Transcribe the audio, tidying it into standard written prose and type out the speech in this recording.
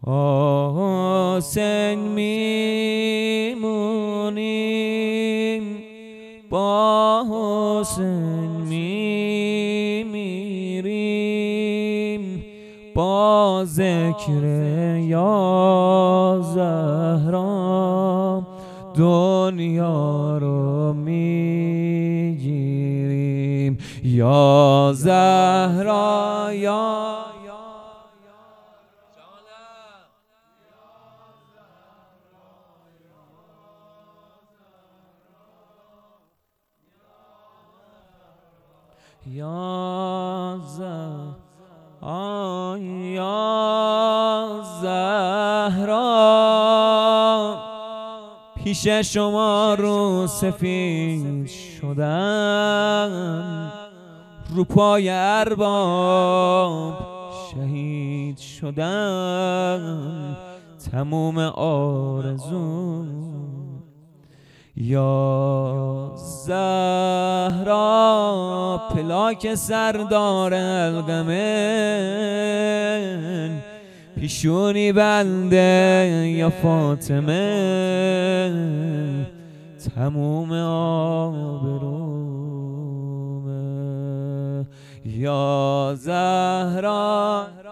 حسین میمونیم، با حسین میمیریم، با ذکر یا زهرا دنیا رو میگیریم. یا زهرا یا زهرا، پیش شما رو سفید شدن، رو پای ارباب شهید شدن، تموم آرزو. یا زهرا پلاک سردار القمن، پیشونی بنده یا فاطمه، تموم آبرومه. یا زهرا